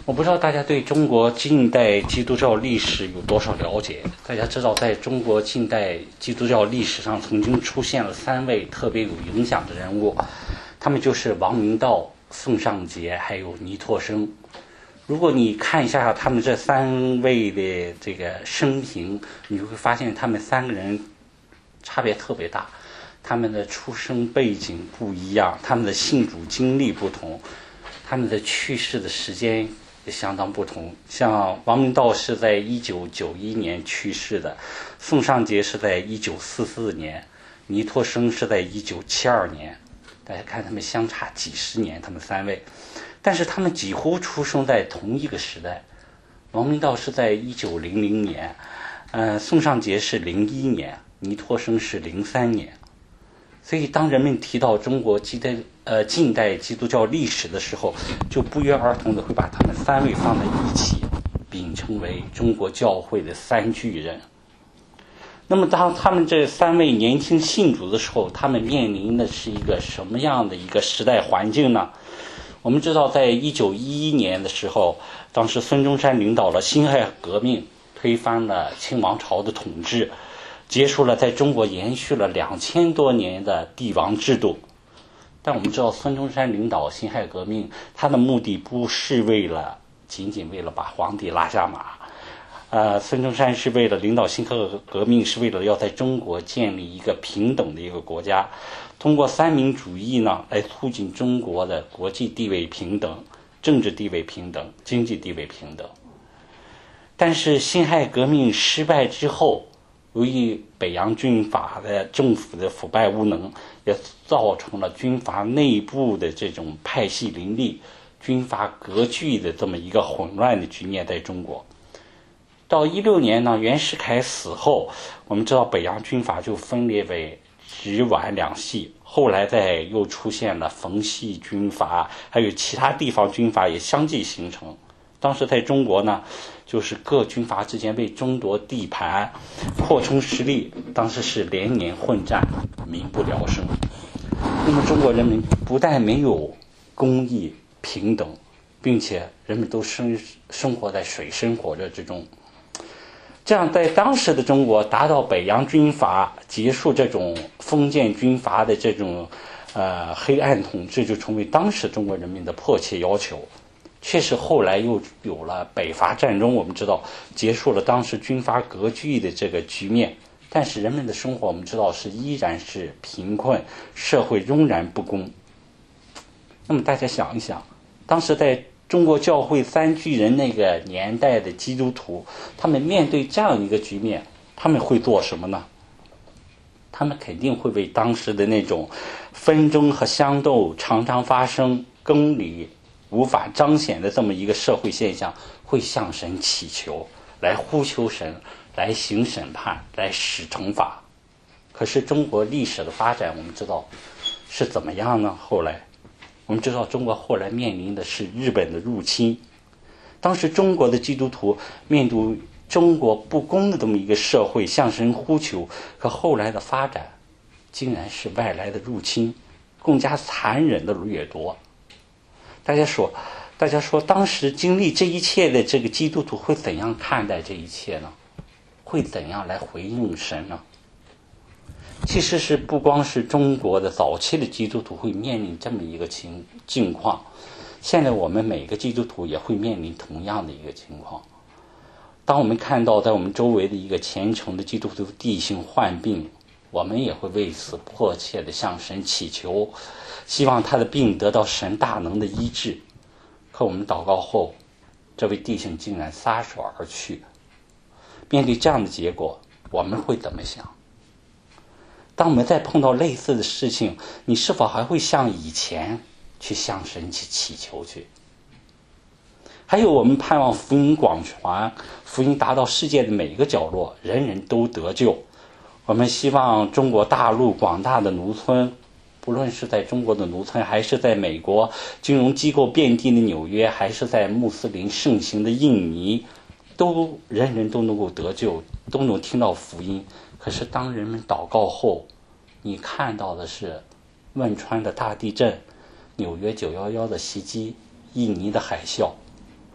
我不知道大家对中国近代基督教历史有多少了解。大家知道，在中国近代基督教历史上，曾经出现了3位特别有影响的人物，他们就是王明道、宋尚节还有倪柝声。如果你看一下他们这3位的这个生平，你会发现他们3个人差别特别大，他们的出生背景不一样，他们的信主经历不同，他们的去世的时间也相当不同。像王明道是在1991年去世的，宋尚节是在1944年，倪柝声是在1972年。大家看他们相差几十年，他们3位，但是他们几乎出生在同一个时代。王明道是在1900年，宋尚节是01年，倪柝声是03年。所以当人们提到中国近代基督教历史的时候，就不约而同的会把他们3位放在一起，并称为中国教会的3巨人。那么当他们这3位年轻信主的时候，他们面临的是一个什么样的一个时代环境呢？我们知道在1911年的时候，当时孙中山领导了辛亥革命，推翻了清王朝的统治，结束了在中国延续了2000多年的帝王制度。但我们知道孙中山领导辛亥革命，他的目的不是仅仅为了把皇帝拉下马，孙中山是为了领导辛亥革命，是为了要在中国建立一个平等的一个国家，通过三民主义呢，来促进中国的国际地位平等、政治地位平等、经济地位平等。但是辛亥革命失败之后，由于北洋军阀的政府的腐败无能，也造成了军阀内部的这种派系林立、军阀割据的这么一个混乱的局面在中国。到16年呢，袁世凯死后，我们知道北洋军阀就分裂为直皖2系，后来又出现了冯系军阀，还有其他地方军阀也相继形成。当时在中国呢，就是各军阀之间为争夺地盘、扩充实力，当时是连年混战，民不聊生。那么中国人民不但没有公义平等，并且人们都生活在水深火热之中。这样在当时的中国，达到北洋军阀结束这种封建军阀的这种黑暗统治，就成为当时中国人民的迫切要求。确实后来又有了北伐战争，我们知道结束了当时军阀割据的这个局面，但是人们的生活我们知道依然是贫困，社会仍然不公。那么大家想一想，当时在中国教会3巨人那个年代的基督徒，他们面对这样一个局面，他们会做什么呢？他们肯定会为当时的那种纷争和相斗常常发生、公理无法彰显的这么一个社会现象，会向神祈求，来呼求神，来行审判，来使惩罚。可是中国历史的发展我们知道是怎么样呢？后来我们知道中国后来面临的是日本的入侵，当时中国的基督徒面对中国不公的这么一个社会向神呼求，可后来的发展竟然是外来的入侵，更加残忍的掠夺。大家说当时经历这一切的这个基督徒会怎样看待这一切呢？会怎样来回应神呢？其实是不光是中国的早期的基督徒会面临这么一个境况，现在我们每个基督徒也会面临同样的一个情况。当我们看到在我们周围的一个虔诚的基督徒弟兄患病，我们也会为此迫切地向神祈求，希望他的病得到神大能的医治。可我们祷告后，这位弟兄竟然撒手而去。面对这样的结果，我们会怎么想？当我们再碰到类似的事情，你是否还会像以前去向神去祈求去？还有我们盼望福音广传，福音达到世界的每一个角落，人人都得救。我们希望中国大陆广大的农村，不论是在中国的农村，还是在美国金融机构遍地的纽约，还是在穆斯林盛行的印尼，人人都能够得救，都能听到福音。可是当人们祷告后，你看到的是汶川的大地震、纽约911的袭击、印尼的海啸。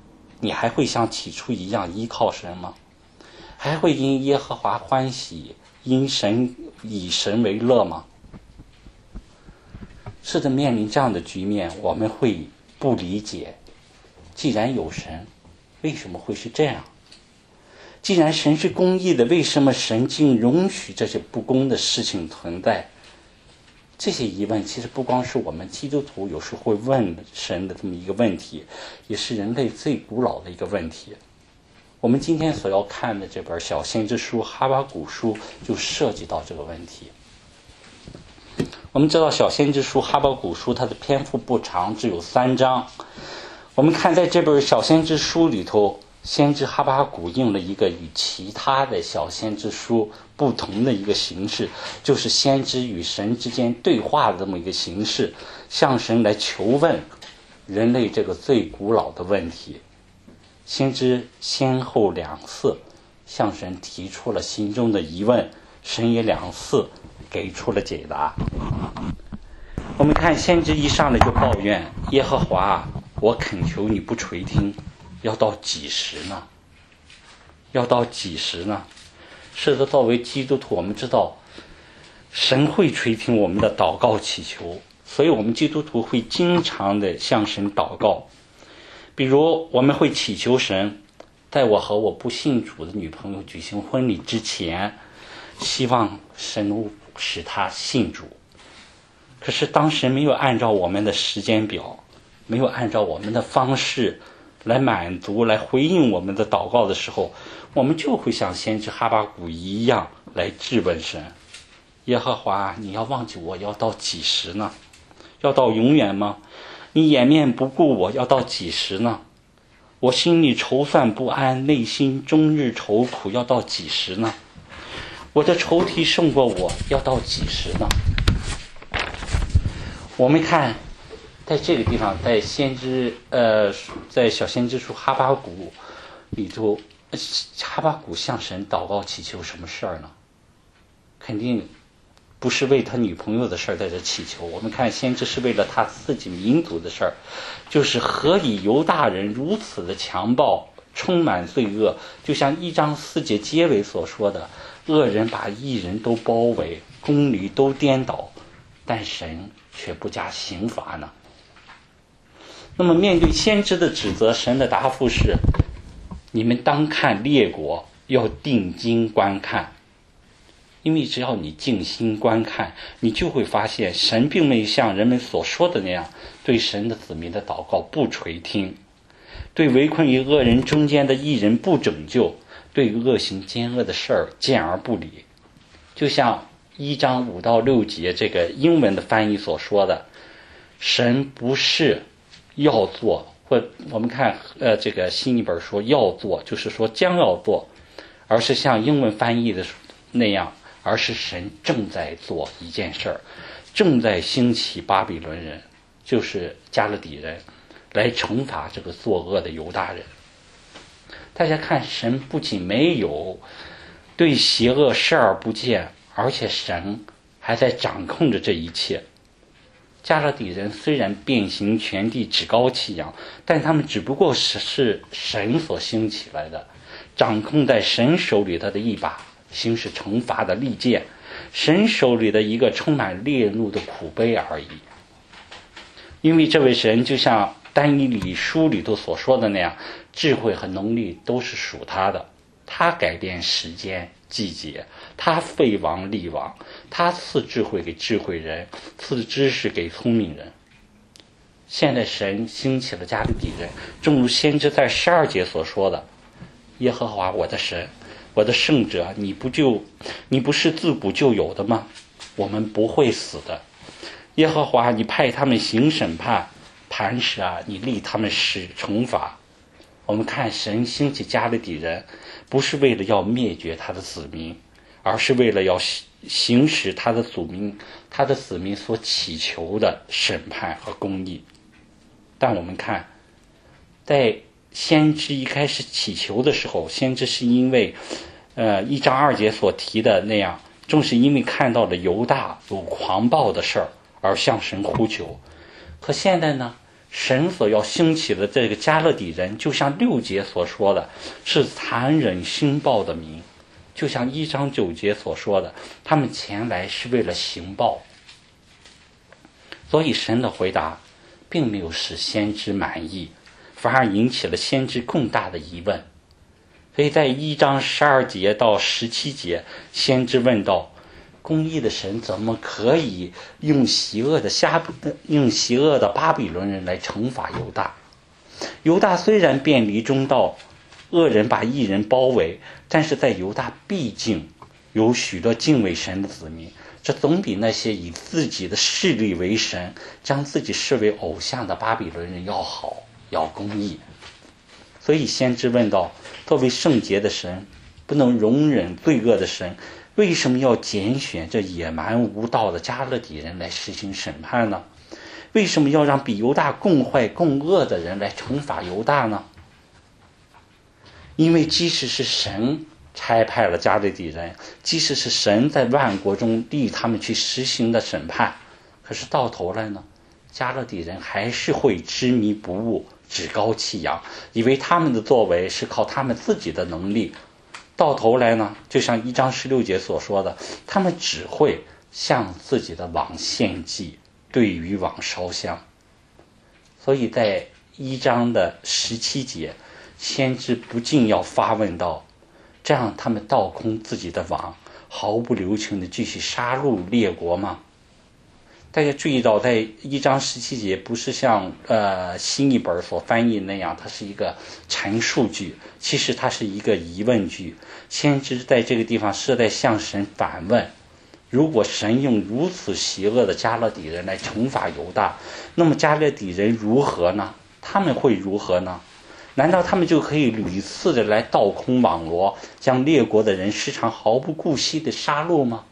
你还会像起初一样依靠神吗？还会因耶和华欢喜，以神为乐吗？是的，面临这样的局面，我们会不理解，既然有神，为什么会是这样？既然神是公义的，为什么神竟容许这些不公的事情存在？这些疑问其实不光是我们基督徒有时候会问神的这么一个问题，也是人类最古老的一个问题。我们今天所要看的这本小先知书哈巴谷书就涉及到这个问题。我们知道小先知书哈巴谷书它的篇幅不长，只有3章。我们看在这本小先知书里头，先知哈巴谷用了一个与其他的小先知书不同的一个形式，就是先知与神之间对话的这么一个形式，向神来求问人类这个最古老的问题。先知先后2次向神提出了心中的疑问，神也2次给出了解答。我们看先知一上来就抱怨耶和华，我恳求你不垂听，要到几时呢？要到几时呢？是的，作为基督徒，我们知道神会垂听我们的祷告祈求，所以我们基督徒会经常的向神祷告。比如我们会祈求神，在我和我不信主的女朋友举行婚礼之前，希望神使她信主。可是当神没有按照我们的时间表，没有按照我们的方式来满足来回应我们的祷告的时候，我们就会像先知哈巴谷一样来质问神，耶和华，你要忘记我要到几时呢？要到永远吗？你掩面不顾我要到几时呢？我心里筹算不安，内心终日愁苦，要到几时呢？我的仇敌胜过我，要到几时呢？我们看在这个地方，在小先知书哈巴谷里头，哈巴谷向神祷告祈求什么事儿呢？肯定不是为他女朋友的事儿在这祈求。我们看先知是为了他自己民族的事儿，就是何以犹大人如此的强暴，充满罪恶，就像1章4节结尾所说的，恶人把义人都包围，公理都颠倒，但神却不加刑罚呢？那么面对先知的指责，神的答复是，你们当看列国，要定睛观看。因为只要你静心观看，你就会发现神并没有像人们所说的那样对神的子民的祷告不垂听，对围困于恶人中间的义人不拯救，对恶行奸恶的事儿见而不理。就像1章5到6节这个英文的翻译所说的，神不是要做，或我们看这个新译本说要做，就是说将要做，而是像英文翻译的那样，而是神正在做一件事儿，正在兴起巴比伦人，就是加勒底人，来惩罚这个作恶的犹大人。大家看，神不仅没有对邪恶视而不见，而且神还在掌控着这一切。加勒底人虽然遍行全地，趾高气扬，但他们只不过是神所兴起来的，掌控在神手里的一把行使惩罚的利剑，神手里的一个充满烈怒的苦杯而已。因为这位神就像但以理书里头所说的那样，智慧和能力都是属他的，他改变时间季节，他废王立王，他赐智慧给智慧人，赐知识给聪明人。现在神兴起了加勒底人，正如先知在12节所说的，耶和华我的神，我的圣者，你不是自古就有的吗？我们不会死的。耶和华，你派他们行审判，磐石啊，你立他们使惩罚。我们看神兴起加勒底人，不是为了要灭绝他的子民，而是为了要行使他的子民所祈求的审判和公义。但我们看，在先知一开始祈求的时候，先知是因为1章2节所提的那样，正是因为看到了犹大有狂暴的事儿而向神呼求。可现在呢， 神所要兴起的这个加勒底人，就像6节所说的，是残忍心暴的民，就像1章9节所说的，他们前来是为了行暴。所以神的回答并没有使先知满意，反而引起了先知更大的疑问。所以在1章12节到17节，先知问道：公义的神怎么可以用邪恶的巴比伦人来惩罚犹大？犹大虽然偏离中道，恶人把义人包围，但是在犹大毕竟有许多敬畏神的子民，这总比那些以自己的势力为神，将自己视为偶像的巴比伦人要好，要公义。所以先知问道：作为圣洁的神，不能容忍罪恶的神，为什么要拣选这野蛮无道的加勒底人来实行审判呢？为什么要让比犹大更坏更恶的人来惩罚犹大呢？因为即使是神差派了加勒底人，即使是神在万国中立他们去实行的审判，可是到头来呢，加勒底人还是会执迷不悟，趾高气扬，以为他们的作为是靠他们自己的能力。到头来呢，就像1章16节所说的，他们只会向自己的网献祭，对渔网烧香。所以在1章的17节，先知不禁要发问道：这样他们倒空自己的网，毫不留情地继续杀戮列国吗？大家注意到，在1章17节不是像新译本所翻译那样，它是一个陈述句，其实它是一个疑问句。先知在这个地方是在向神反问：如果神用如此邪恶的加勒底人来惩罚犹大，那么加勒底人如何呢？他们会如何呢？难道他们就可以屡次的来倒空网罗，将列国的人时常毫不顾惜的杀戮吗？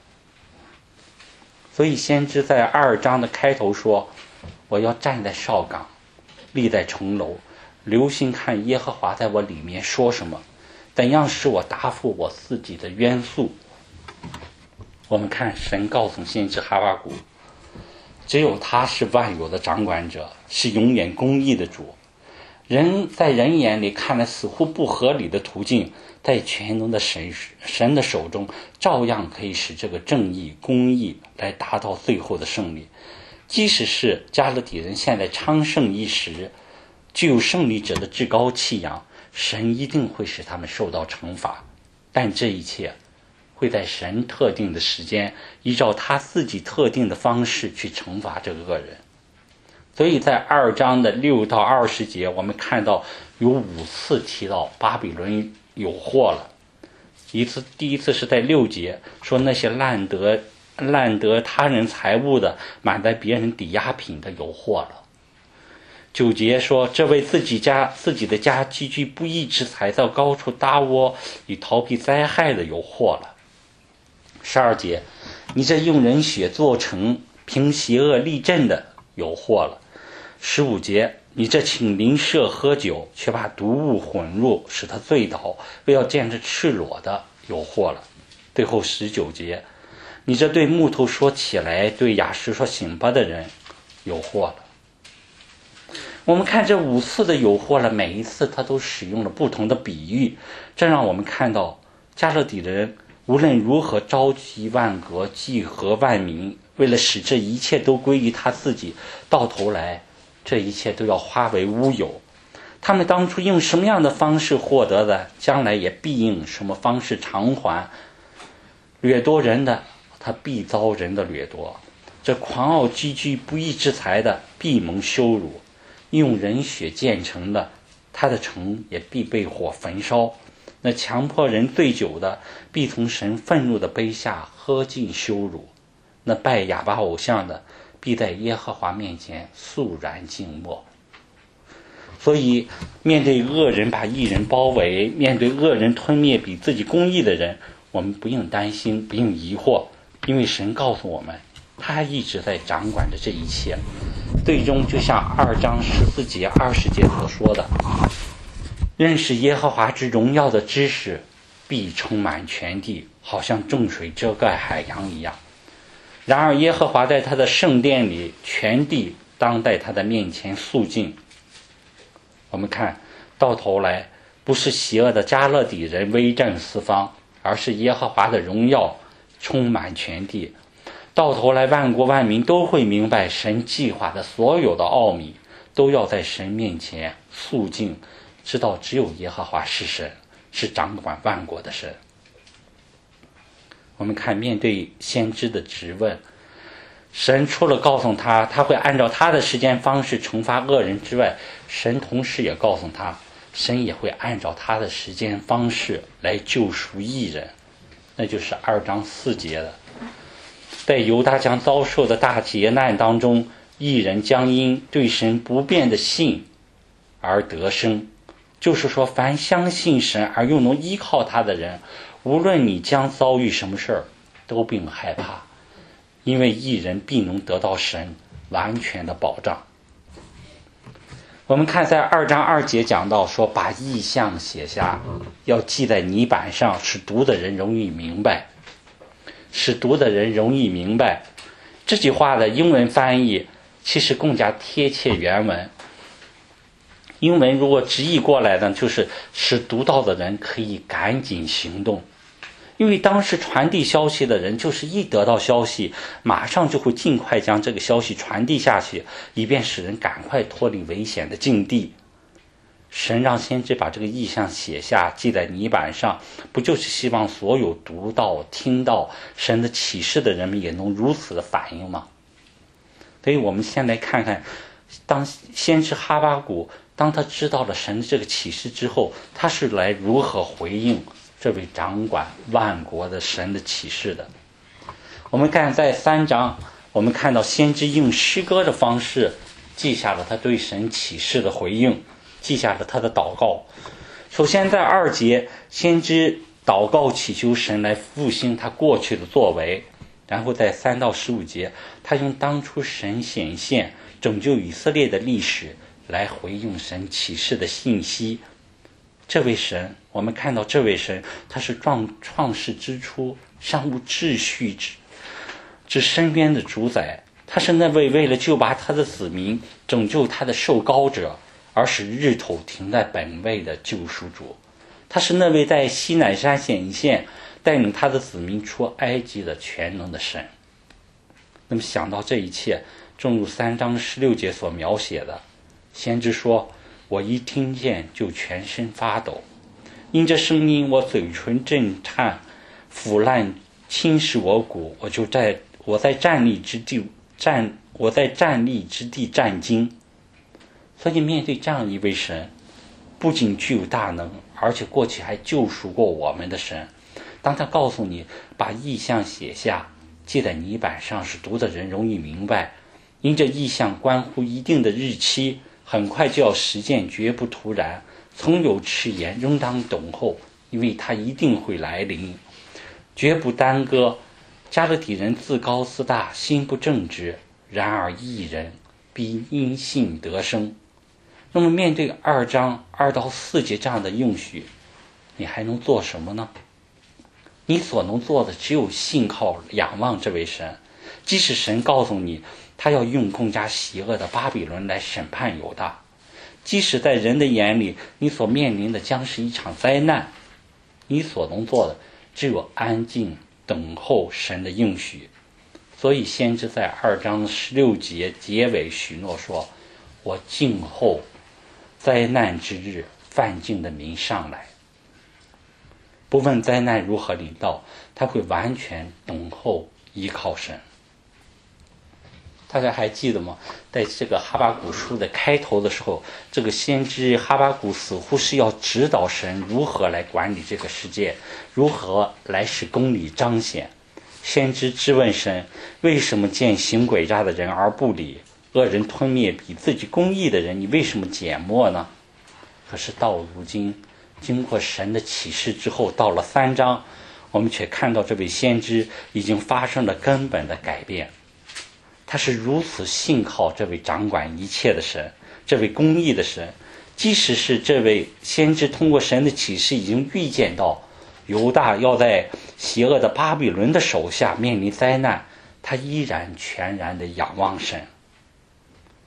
所以先知在2章的开头说：我要站在哨岗，立在城楼，留心看耶和华在我里面说什么，怎样使我答复我自己的冤诉。我们看神告诉先知哈巴谷，只有他是万有的掌管者，是永远公义的主。在人眼里看来似乎不合理的途径，在全能的神的手中，照样可以使这个正义公义来达到最后的胜利。即使是加勒底人现在昌盛一时，具有胜利者的至高气扬，神一定会使他们受到惩罚，但这一切会在神特定的时间，依照他自己特定的方式去惩罚这个恶人。所以在2章的6到20节，我们看到有5次提到巴比伦有祸了。第一次是在6节，说那些滥得他人财物的，买在别人抵押品的有祸了。9节说，这为自己的家积聚不义之财，在高处搭窝以逃避灾害的有祸了。12节，你这用人血做成，凭邪恶立正的有祸了。15节，你这请邻舍喝酒，却把毒物混入，使他醉倒，为要见着赤裸的有祸了。最后19节，你这对木头说起来，对雅石说醒吧的人有祸了。我们看这5次的有祸了，每一次他都使用了不同的比喻，这让我们看到加勒底人无论如何召集万国，集合万民，为了使这一切都归于他自己，到头来这一切都要化为乌有。他们当初用什么样的方式获得的，将来也必用什么方式偿还。掠夺人的，他必遭人的掠夺；这狂傲积聚不义之财的，必蒙羞辱；用人血建成的，他的城也必被火焚烧。那强迫人醉酒的，必从神愤怒的杯下喝尽羞辱；那拜哑巴偶像的，必在耶和华面前肃然静默。所以面对恶人把义人包围，面对恶人吞灭比自己公义的人，我们不用担心，不用疑惑，因为神告诉我们，他一直在掌管着这一切。最终就像2章14节20节所说的，认识耶和华之荣耀的知识必充满全地，好像众水遮盖海洋一样。然而耶和华在他的圣殿里，全地当在他的面前肃静。我们看到头来，不是邪恶的加勒底人威震四方，而是耶和华的荣耀充满全地。到头来，万国万民都会明白神计划的所有的奥秘，都要在神面前肃静，知道只有耶和华是神，是掌管万国的神。我们看，面对先知的质问，神除了告诉他会按照他的时间方式惩罚恶人之外，神同时也告诉他，神也会按照他的时间方式来救赎义人。那就是2章4节的，在犹大将遭受的大劫难当中，义人将因对神不变的信而得生。就是说，凡相信神而又能依靠他的人，无论你将遭遇什么事儿，都并不害怕，因为义人必能得到神完全的保障。我们看在2章2节讲到说，把意象写下，要记在泥板上，使读的人容易明白。使读的人容易明白，这句话的英文翻译其实更加贴切原文。英文如果直译过来呢，就是使读到的人可以赶紧行动。因为当时传递消息的人，就是一得到消息，马上就会尽快将这个消息传递下去，以便使人赶快脱离危险的境地。神让先知把这个意象写下，记在泥板上，不就是希望所有读到听到神的启示的人们也能如此的反应吗？所以我们先来看看，当先知哈巴谷当他知道了神的这个启示之后，他是来如何回应这位掌管万国的神的启示的。我们看在3章，我们看到先知用诗歌的方式记下了他对神启示的回应，记下了他的祷告。首先在2节，先知祷告祈求神来复兴他过去的作为，然后在3到15节，他用当初神显现拯救以色列的历史来回应神启示的信息。这位神，我们看到这位神，他是创世之初尚无秩序之身边的主宰，他是那位为了救拔他的子民，拯救他的受膏者，而使日头停在本位的救赎主。他是那位在西乃山显现，带领他的子民出埃及的全能的神。那么想到这一切，正如3章16节所描写的，先知说，我一听见就全身发抖，因这声音我嘴唇震颤，腐烂侵蚀我骨，我在站立之地战惊。所以面对这样一位神，不仅具有大能，而且过去还救赎过我们的神，当他告诉你把意象写下，记在泥板上，使读的人容易明白，因这意象关乎一定的日期，很快就要实践，绝不突然，从有迟延，仍当等候，因为它一定会来临，绝不耽搁。加勒底人自高自大，心不正直，然而义人必因信得生。那么面对2章2到4节这样的应许，你还能做什么呢？你所能做的只有信靠仰望这位神，即使神告诉你他要用更加邪恶的巴比伦来审判犹大，即使在人的眼里你所面临的将是一场灾难，你所能做的只有安静等候神的应许。所以先知在2章16节结尾许诺说，我静候灾难之日，犯境的民上来。不问灾难如何临到，他会完全等候依靠神。大家还记得吗？在这个哈巴谷书的开头的时候，这个先知哈巴谷似乎是要指导神如何来管理这个世界，如何来使公理彰显。先知质问神，为什么见行诡诈的人而不理，恶人吞灭比自己公义的人，你为什么缄默呢？可是到如今，经过神的启示之后，到了3章，我们却看到这位先知已经发生了根本的改变。他是如此信靠这位掌管一切的神，这位公义的神，即使是这位先知通过神的启示已经预见到犹大要在邪恶的巴比伦的手下面临灾难，他依然全然的仰望神。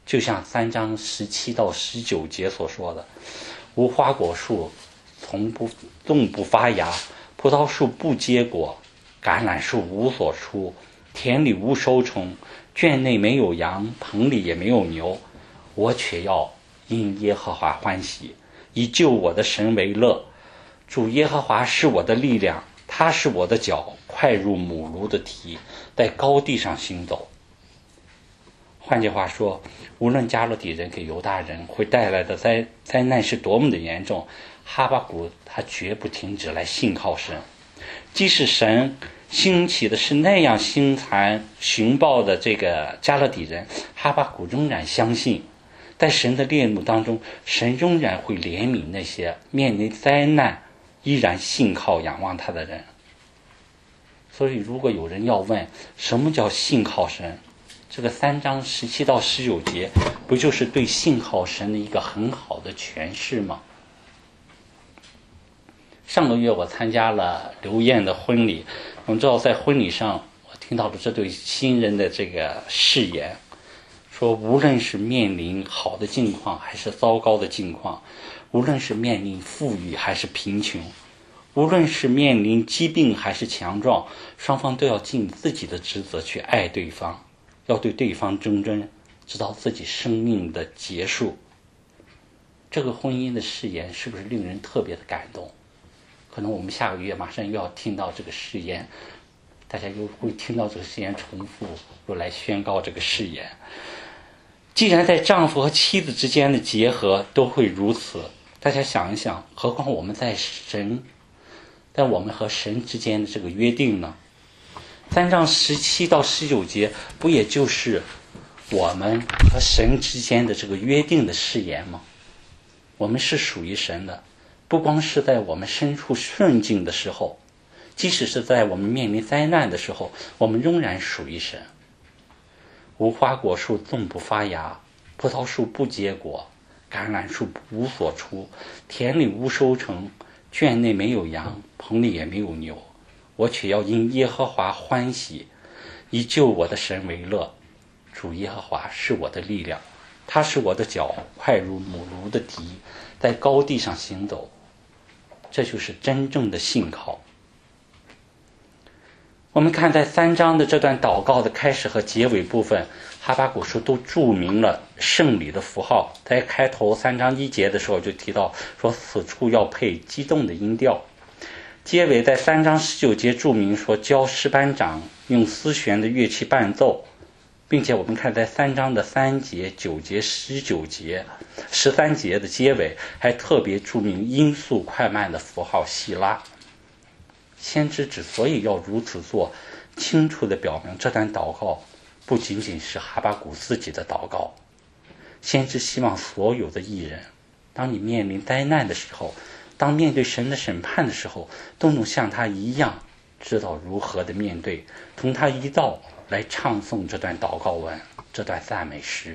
就像3章17到19节所说的，无花果树纵不发芽，葡萄树不结果，橄榄树无所出，田里无收成，圈内没有羊，棚里也没有牛，我却要因耶和华欢喜，以救我的神为乐。主耶和华是我的力量，他是我的脚，快如母鹿的蹄，在高地上行走。换句话说，无论加勒底人给犹大人会带来的灾难是多么的严重，哈巴谷他绝不停止来信靠神。即使神兴起的是那样凶残凶暴的这个加勒底人，哈巴谷仍然相信，在神的烈怒当中，神仍然会怜悯那些面临灾难依然信靠仰望他的人。所以如果有人要问什么叫信靠神，这个3章17到19节不就是对信靠神的一个很好的诠释吗？上个月我参加了刘燕的婚礼，我们知道在婚礼上我听到了这对新人的这个誓言，说无论是面临好的境况还是糟糕的境况，无论是面临富裕还是贫穷，无论是面临疾病还是强壮，双方都要尽自己的职责去爱对方，要对对方忠贞，直到自己生命的结束。这个婚姻的誓言是不是令人特别的感动？可能我们下个月马上又要听到这个誓言，大家又会听到这个誓言重复，又来宣告这个誓言。既然在丈夫和妻子之间的结合都会如此，大家想一想，何况我们在我们和神之间的这个约定呢？3章17到19节不也就是我们和神之间的这个约定的誓言吗？我们是属于神的，不光是在我们身处顺境的时候，即使是在我们面临灾难的时候，我们仍然属于神。无花果树纵不发芽，葡萄树不结果，橄榄树无所出，田里无收成，圈内没有羊，棚里也没有牛，我却要因耶和华欢喜，以救我的神为乐。主耶和华是我的力量，他是我的脚，快如母鹿的蹄，在高地上行走。这就是真正的信靠。我们看在3章的这段祷告的开始和结尾部分，哈巴谷书都注明了圣礼的符号。在开头3章1节的时候就提到说，此处要配激动的音调。结尾在3章19节注明说，教诗班长用丝弦的乐器伴奏，并且我们看在3章的3节、9节、19节、13节的结尾还特别注明音速快慢的符号细拉。先知之所以要如此做，清楚地表明这段祷告不仅仅是哈巴谷自己的祷告。先知希望所有的义人，当你面临灾难的时候，当面对神的审判的时候，都能像他一样知道如何的面对，同他一道来唱诵这段祷告文，这段赞美诗。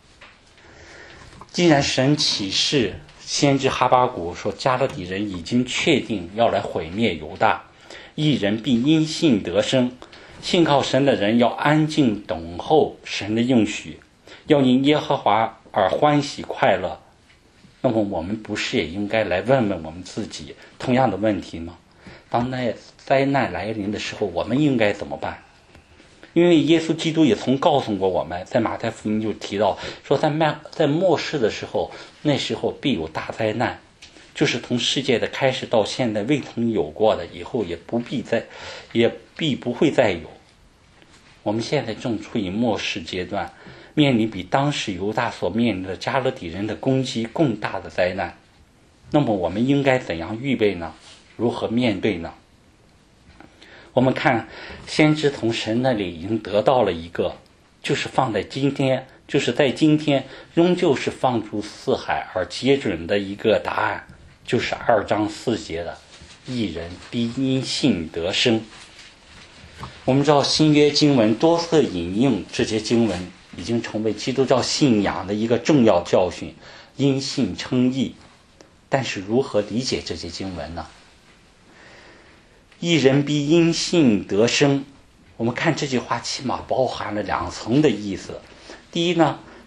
既然神启示先知哈巴谷说，加勒底人已经确定要来毁灭犹大，义人必因信得生，信靠神的人要安静等候神的应许，要因耶和华而欢喜快乐。那么我们不是也应该来问问我们自己同样的问题吗？当那灾难来临的时候，我们应该怎么办？因为耶稣基督也曾告诉过我们，在马太福音就提到说，在末世的时候，那时候必有大灾难，就是从世界的开始到现在未曾有过的，以后也必不会再有。我们现在正处于末世阶段，面临比当时犹大所面临的加勒底人的攻击更大的灾难。那么我们应该怎样预备呢？如何面对呢？我们看先知从神那里已经得到了一个，就是在今天仍旧是放诸四海而皆准的一个答案，就是2章4节的义人必因信得生。我们知道新约经文多次引用这些经文，已经成为基督教信仰的一个重要教训，因信称义。但是如何理解这些经文呢？义人必因信得生，我们看这句话起码包含了2层的意思。第一呢，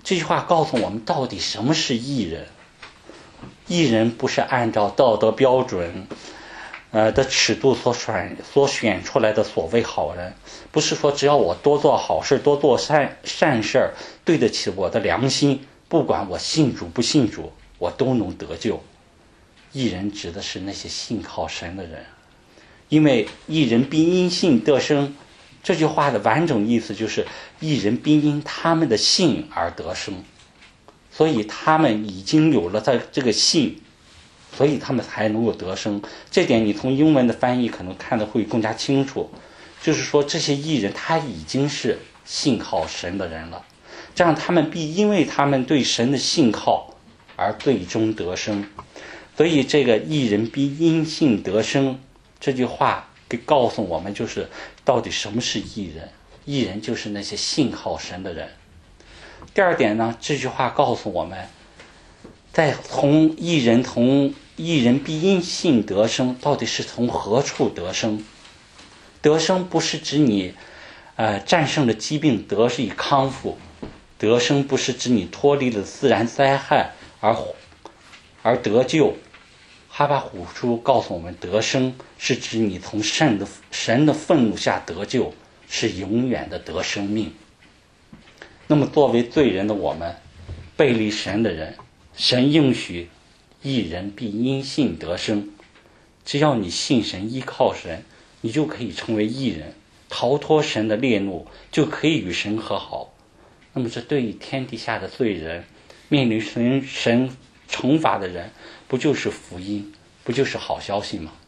这句话告诉我们到底什么是义人。义人不是按照道德标准的尺度所选出来的所谓好人，不是说只要我多做好事，多做善事，对得起我的良心，不管我信主不信主，我都能得救。义人指的是那些信靠神的人，因为义人必因信得生，这句话的完整意思就是义人必因他们的信而得生，所以他们已经有了这个信，所以他们才能够得生。这点你从英文的翻译可能看得会更加清楚，就是说这些义人他已经是信靠神的人了，这样他们必因为他们对神的信靠而最终得生。所以这个义人必因信得生这句话给告诉我们，就是到底什么是义人。义人就是那些信靠神的人。第二点呢，这句话告诉我们，从义人必因信得生，到底是从何处得生？得生不是指你战胜了疾病得以康复，得生不是指你脱离了自然灾害而得救。哈巴谷书告诉我们，得生是指你从神的愤怒下得救，是永远的得生命。那么作为罪人的我们，背离神的人，神应许义人必因信得生。只要你信神，依靠神，你就可以成为义人，逃脱神的烈怒，就可以与神和好。那么这对于天地下的罪人，面临神惩罚的人，不就是福音，不就是好消息吗？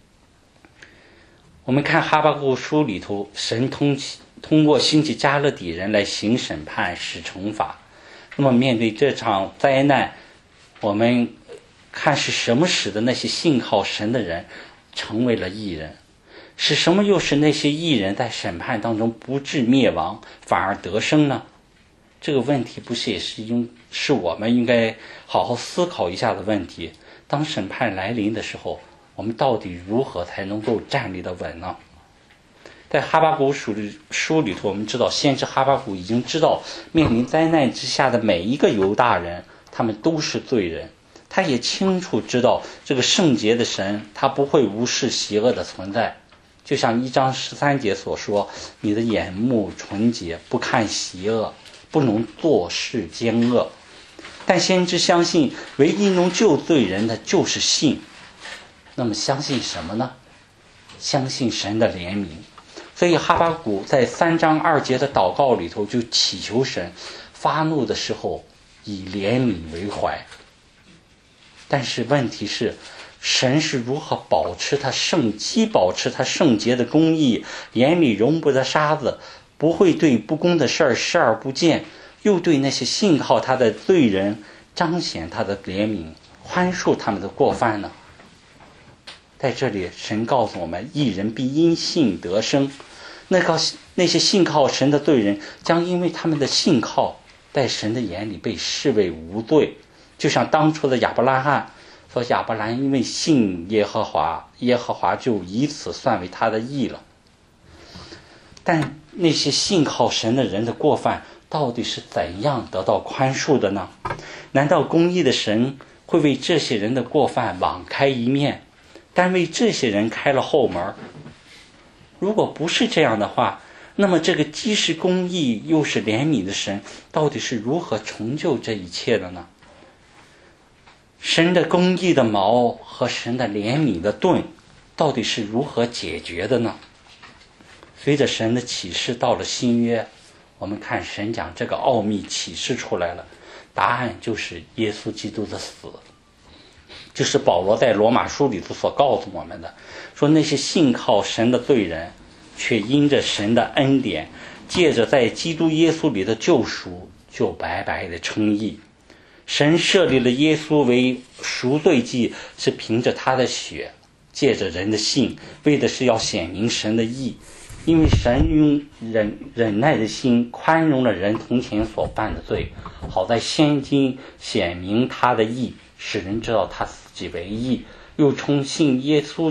我们看哈巴谷书里头，神通过兴起加勒底人来行审判，使惩罚。那么面对这场灾难，我们看是什么使得那些信靠神的人成为了义人，是什么又使那些义人在审判当中不致灭亡，反而得生呢？这个问题不是也是我们应该好好思考一下的问题。当审判来临的时候，我们到底如何才能够站立得稳呢？在哈巴谷书里头，我们知道先知哈巴谷已经知道面临灾难之下的每一个犹大人，他们都是罪人。他也清楚知道这个圣洁的神，他不会无视邪恶的存在。就像1章13节所说，你的眼目纯洁，不看邪恶，不能做事奸恶。但先知相信唯一能救罪人的就是信。那么相信什么呢？相信神的怜悯。所以哈巴谷在3章2节的祷告里头就祈求神发怒的时候以怜悯为怀。但是问题是，神是如何保持他圣洁的公义，眼里容不得沙子，不会对不公的事视而不见，又对那些信靠他的罪人彰显他的怜悯，宽恕他们的过犯呢？在这里神告诉我们，义人必因信得生。那些信靠神的罪人将因为他们的信靠在神的眼里被视为无罪。就像当初的亚伯拉罕说，亚伯兰因为信耶和华，耶和华就以此算为他的义了。但那些信靠神的人的过犯到底是怎样得到宽恕的呢？难道公义的神会为这些人的过犯网开一面，但为这些人开了后门？如果不是这样的话，那么这个既是公义又是怜悯的神到底是如何成就这一切的呢？神的公义的矛和神的怜悯的盾到底是如何解决的呢？随着神的启示到了新约，我们看神将这个奥秘启示出来了，答案就是耶稣基督的死。就是保罗在罗马书里头所告诉我们的，说那些信靠神的罪人，却因着神的恩典，借着在基督耶稣里的救赎，就白白的称义。神设立了耶稣为赎罪祭，是凭着他的血，借着人的信，为的是要显明神的义。因为神用忍耐的心宽容了人从前所犯的罪，好在现今显明他的义，使人知道他自己为义，又称信耶稣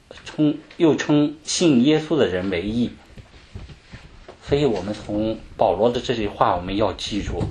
的人为义。所以我们从保罗的这句话我们要记住，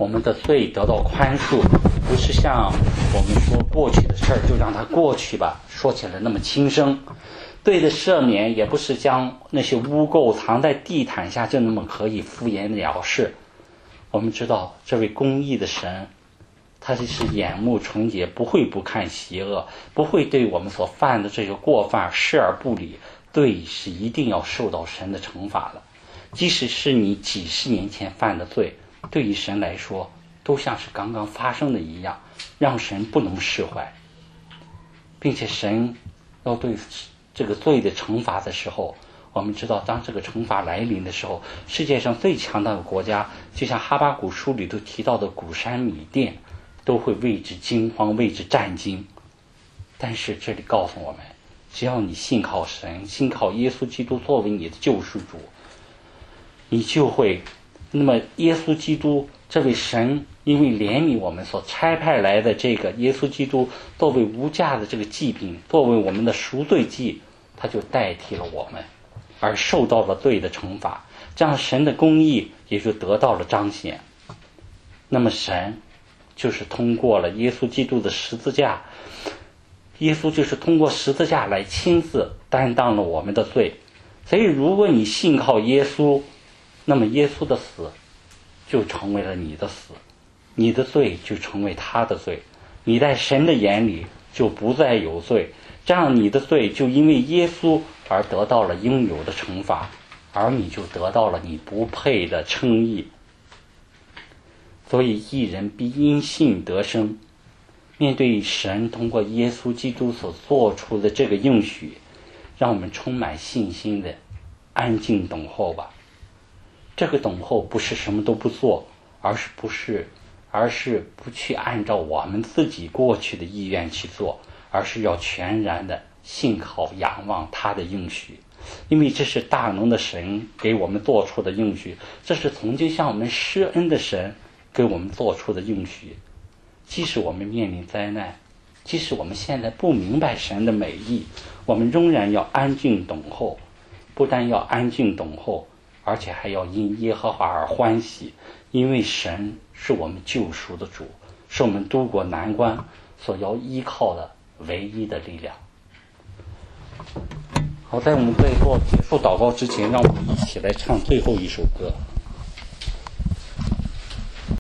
我们的罪得到宽恕，不是像我们说过去的事儿就让它过去吧，说起来那么轻声。罪的赦免也不是将那些污垢藏在地毯下就那么可以敷衍了事。我们知道这位公义的神，他是眼目纯洁，不会不看邪恶，不会对我们所犯的这些过犯视而不理，罪是一定要受到神的惩罚的。即使是你几十年前犯的罪，对于神来说都像是刚刚发生的一样，让神不能释怀。并且神要对这个罪的惩罚的时候，我们知道当这个惩罚来临的时候，世界上最强大的国家，就像哈巴谷书里头提到的古山米甸，都会为之惊慌，为之战惊。但是这里告诉我们，只要你信靠神，信靠耶稣基督作为你的救赎主，你就会，那么耶稣基督这位神因为怜悯我们所差派来的这个耶稣基督作为无价的这个祭品，作为我们的赎罪祭，他就代替了我们而受到了罪的惩罚，这样神的公义也就得到了彰显。那么神就是通过了耶稣基督的十字架，耶稣就是通过十字架来亲自担当了我们的罪。所以如果你信靠耶稣，那么耶稣的死就成为了你的死，你的罪就成为他的罪，你在神的眼里就不再有罪，这样你的罪就因为耶稣而得到了应有的惩罚，而你就得到了你不配的称义。所以义人必因信得生。面对神通过耶稣基督所做出的这个应许，让我们充满信心的安静等候吧。这个等候不是什么都不做，而是不去按照我们自己过去的意愿去做，而是要全然的信靠仰望他的应许。因为这是大能的神给我们做出的应许，这是曾经向我们施恩的神给我们做出的应许。即使我们面临灾难，即使我们现在不明白神的美意，我们仍然要安静等候。不但要安静等候，而且还要因耶和华而欢喜，因为神是我们救赎的主，是我们渡过难关所要依靠的唯一的力量。好，在我们最后结束祷告之前，让我们一起来唱最后一首歌。